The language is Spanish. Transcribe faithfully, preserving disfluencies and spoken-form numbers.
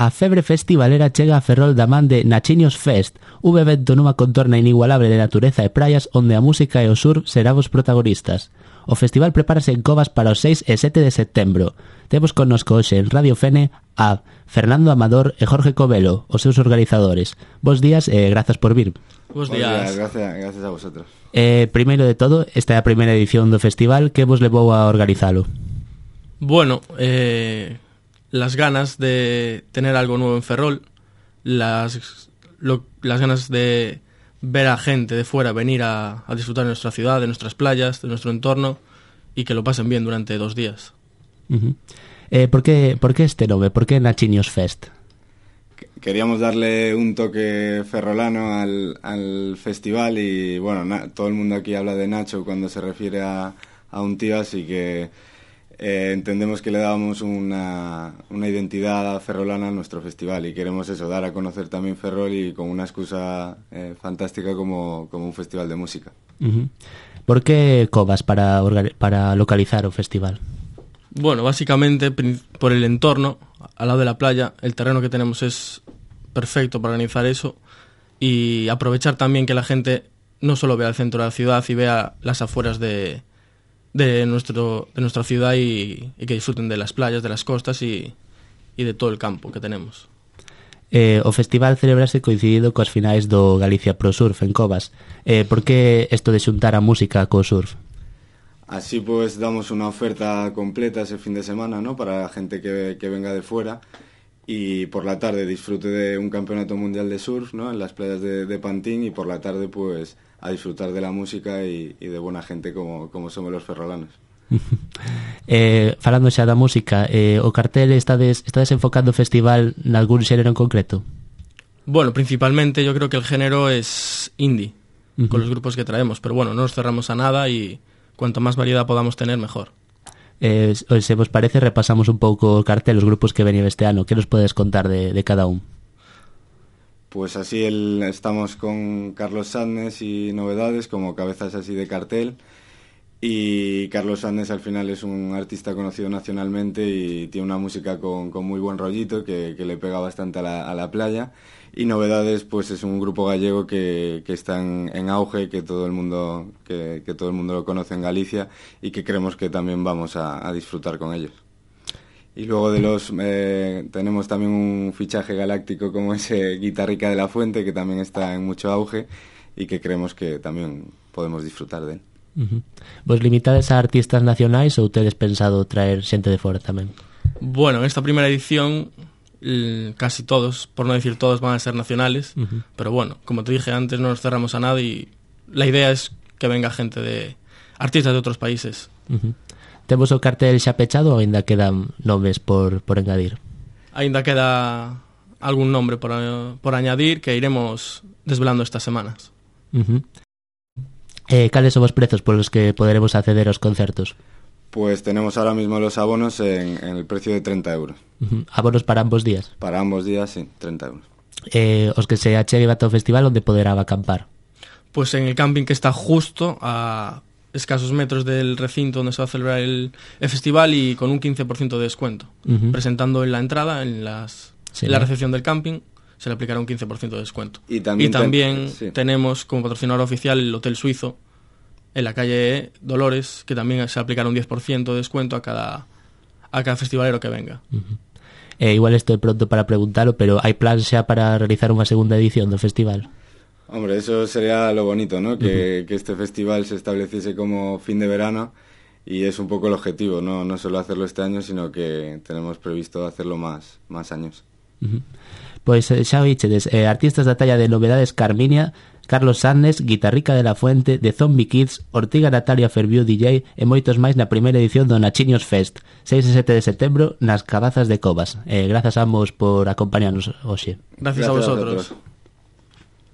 A febre festivalera chega a Ferrol da man de Nachiños Fest, un evento nunha contorna inigualable de natureza e praias onde a música e o surf serán os protagonistas. O festival prepárase en Covas para os seis e sete de setembro. Temos connosco hoxe en Radio Fene a Fernando Amador e Jorge Covelo, os seus organizadores. Bos días e grazas por vir. Bos días. Gracias, gracias a vosotros. Eh, primeiro de todo, esta é a primeira edición do festival. Que vos levou a organizalo? Bueno, eh... las ganas de tener algo nuevo en Ferrol, las, lo, las ganas de ver a gente de fuera venir a, a disfrutar de nuestra ciudad, de nuestras playas, de nuestro entorno y que lo pasen bien durante dos días. Uh-huh. Eh, ¿por qué, ¿Por qué este nombre? ¿Por qué Nachiños Fest? Queríamos darle un toque ferrolano al, al festival y bueno, na, todo el mundo aquí habla de Nacho cuando se refiere a, a un tío, así que Eh, entendemos que le damos una, una identidad ferrolana a nuestro festival y queremos eso, dar a conocer también Ferrol y con una excusa eh, fantástica como, como un festival de música. Uh-huh. ¿Por qué Covas para, para localizar o festival? Bueno, básicamente por el entorno, al lado de la playa, el terreno que tenemos es perfecto para organizar eso y aprovechar también que la gente no solo vea el centro de la ciudad y vea las afueras de... de nuestro de nuestra ciudad y, y que disfruten de las playas, de las costas y, y de todo el campo que tenemos. Eh, o festival celebrase coincidido coas finais do Galicia Pro Surf en Covas. Eh, por que isto de xuntar a música co surf? Así pues damos una oferta completa ese fin de semana, ¿no? Para la gente que, que venga de fuera y por la tarde disfrute de un campeonato mundial de surf, ¿no? En las playas de, de Pantín y por la tarde pues a disfrutar de la música y, y de buena gente como, como somos los ferrolanos. eh, falando xa da música, eh, o cartel está, des, está desenfocando o festival nalgún xénero en concreto? Bueno, principalmente yo creo que el género es indie, uh-huh. con los grupos que traemos, pero bueno, no nos cerramos a nada y cuanto más variedad podamos tener, mejor. Eh, se vos parece, repasamos un pouco o cartel, os grupos que venían este ano. Que nos podes contar de, de cada un? Pues así el, estamos con Carlos Sadness y Novedades como cabezas así de cartel y Carlos Sadness al final es un artista conocido nacionalmente y tiene una música con, con muy buen rollito que, que le pega bastante a la, a la playa y Novedades pues es un grupo gallego que, que está en, en auge, que todo el mundo que, que todo el mundo lo conoce en Galicia y que creemos que también vamos a, a disfrutar con ellos. Y luego de los eh, tenemos también un fichaje galáctico como ese Guitarrica de la Fuente que también está en mucho auge y que creemos que también podemos disfrutar de él. Uh-huh. Vos limitades a artistas nacionais ou tedes pensado traer xente de fora tamén? Bueno, en esta primera edición casi todos, por no decir todos, van a ser nacionales, uh-huh. pero bueno, como te dije antes, no nos cerramos a nada y la idea es que venga gente de artistas de otros países. Uh-huh. Temos o cartel xa pechado ou ainda quedan nomes por, por engadir? Ainda queda algún nombre por, por añadir que iremos desvelando estas semanas. Uh-huh. Eh, cales son os prezos por los que poderemos acceder aos concertos? Pues tenemos ahora mismo los abonos en, en el precio de treinta euros. Uh-huh. ¿Abonos para ambos días? Para ambos días, sí, treinta euros. Eh, os que se acheguen a todo o festival, onde poderá acampar? Pues en el camping que está justo a escasos metros del recinto donde se va a celebrar el, el festival y con un quince por ciento de descuento. Uh-huh. Presentando en la entrada, en, las, sí, en la recepción del camping, se le aplicará un quince por ciento de descuento. Y también, y también ten, sí. tenemos como patrocinador oficial el Hotel Suizo en la calle Dolores, que también se aplicará un diez por ciento de descuento a cada, a cada festivalero que venga. Uh-huh. Eh, igual estoy pronto para preguntarlo, pero ¿hay plan xa para realizar unha segunda edición do festival? Hombre, eso sería lo bonito, ¿no? Que, uh-huh. que este festival se estableciese como fin de verano y es un poco el objetivo, no, no solo hacerlo este año, sino que tenemos previsto hacerlo más, más años. Uh-huh. Pois xa oíchedes, eh, artistas da talla de Novedades Carminia, Carlos Sadness, Guitarrica de la Fuente, The Zombie Kids, Ortiga Natalia Ferviu D J e moitos máis na primeira edición do Nachiños Fest, seis e sete de setembro nas Cabazas de Covas. Eh, grazas a ambos por acompañarnos hoxe. Gracias, Gracias a vosotros. A